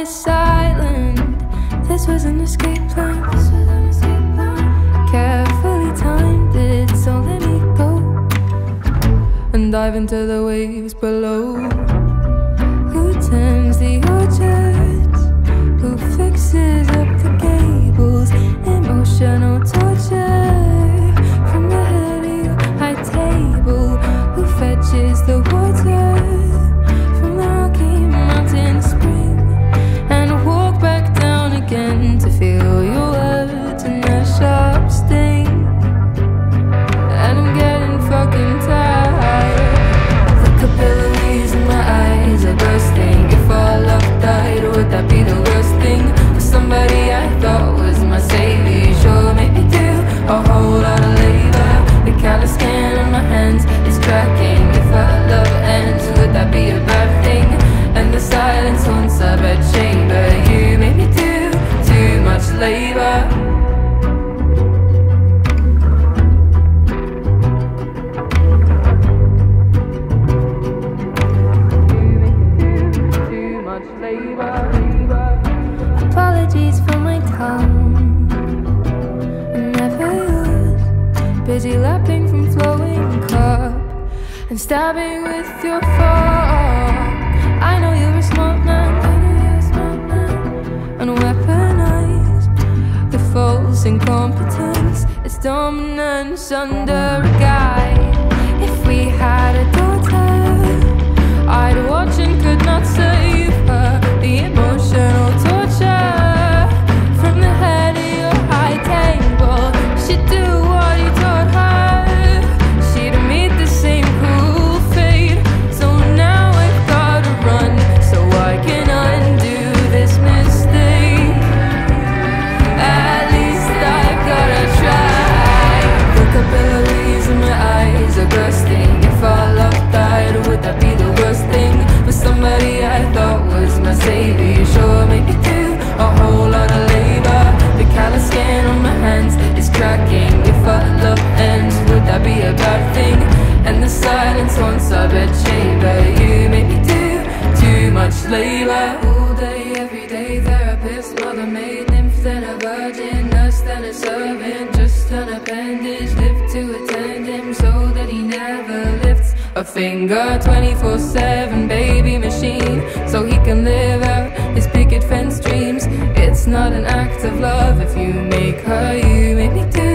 silent. This was an escape plan. Carefully timed it, so let me go and dive into the waves below. Who turns the orchards? Who fixes up the gables? Emotional torture from the head of your high table. Who fetches the water from the Rocky Mountain spring and walk back down again to feel your words and their sharp sting? And I'm getting fucking tired. The capillaries in my eyes are bursting. If all love died, would that be the worst thing? For somebody I thought was my savior, sure made me do a whole lot of labor. The callous skin on my hands is cracking. If our love ends, would that be a bad thing? And the silence haunts our bed chamber. You made me do too much labor. Apologies for my tongue, I never used. Busy lapping from flowing cup and stabbing with your fork. I know you're a smart man, and weaponized the false incompetence. It's dominance under a guy. If we had a daughter, I'd watch and could not save her. The emotional torture from the head of your high table. She'd do what you taught her. She'd meet the same cruel fate. So now I've gotta run so I can undo this mistake. At least I've gotta try. The capillaries in my eyes are bursting. If our love died, would that be the worst thing? For somebody I thought was my savior, sure make me do a whole lot of labor. The callous skin on my hands is cracking. If our love ends, would that be a bad thing? And the silence haunts our bed chamber. You make me do too much labor. All day, every day, therapist, mother maid, nymph, then a virgin, nurse, then a servant, just an appendage, live to attend him so that he never lifts a finger. 24/7 baby machine, so he can live out his picket fence dreams. It's not an act of love if you make her. You make me do